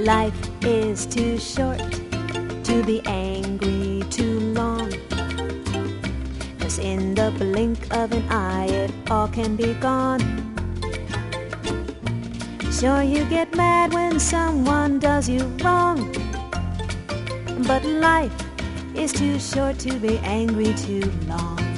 Life is too short to be angry too long, 'cause in the blink of an eye it all can be gone. Sure, you get mad when someone does you wrong, but life is too short to be angry too long.